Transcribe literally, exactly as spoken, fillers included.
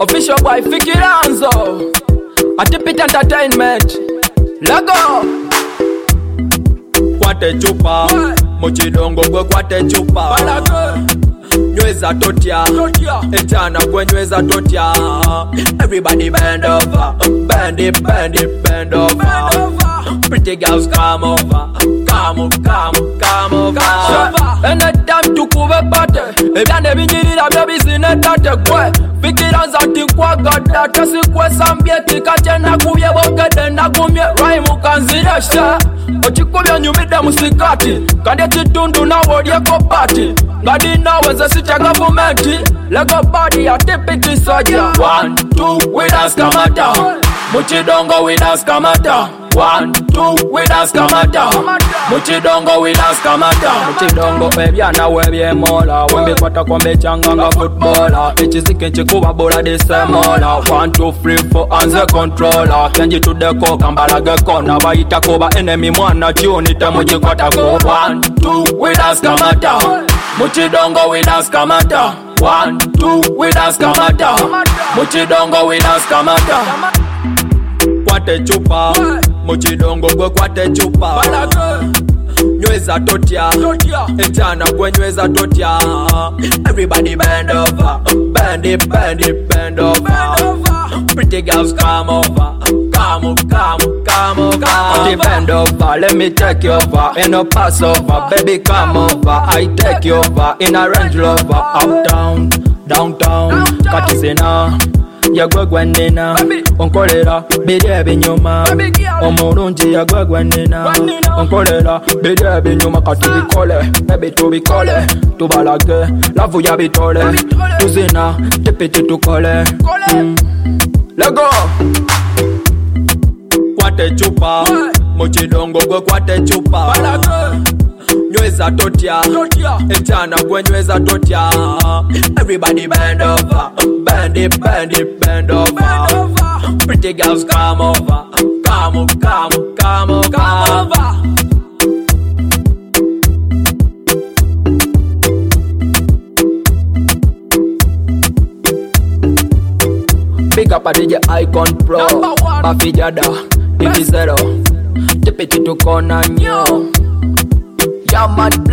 Official boy Fikiranzo Atipit Entertainment Lego Kwate chupa Mochidongo gwe kwate chupa Nyweza totia Echana kwe nyweza totia Everybody bend over Bend it, bend it, bend over Pretty girls come over Come over, come over, come over Anytime tukube pate Ebyane binyirira byo bizine tate kwe Fikiranza nti kwa gada Tesi kwe sambye kikache na kubye bongede na kumye Rhyme kanziresha Ochikubye nyumide musikati Kande chitundu na wodye kopati Ngadi na wenze sicha governmenti Lego body ya tipiti soja One, two, we dance kamata Muchidongo we dance kamata One, two, we dance kamata Muchidongo we dance kamata Muchidongo ebyana webye mola Wembe kwata kwa mechanga nga footballer Echizike nchikuba bola disemola One, two, three, four, anze controller Kenji tudeko kambalage kona Baita koba enemy mwana chiunite muchikwata ko One, two, we dance kamata Muchidongo we dance kamata One, two, we dance kamata Muchidongo we dance kamata Kwate chupa Muchidongo gwe kwate chupa Nyweza totia Echana kwe nyweza totia Everybody bend over Bend it, bend it, bend over Pretty girls come over Come over, come over, come over Bend over, let me take you over In a pass over, baby come over I take you over in a Range Rover Uptown, downtown Katizina Yagwagwanina Onkolera Bidya binyuma Omurungi yagwagwanina Onkolera Bidya binyuma Katubikole Baby tubikole Tubalage Lavu yabitole Tuzina Tipiti tukole mm. Lego Kwate chupa Muchidongo gwe kwate chupa Nyweza totia Echana kwe nyweza totia Everybody bend over Bend it, bend it, bend over Pretty girls come over Come over, come over, come over, come over Big up a D J Icon Pro Bafijada Divi Zero Tipiti tukona nyo Yeah, mad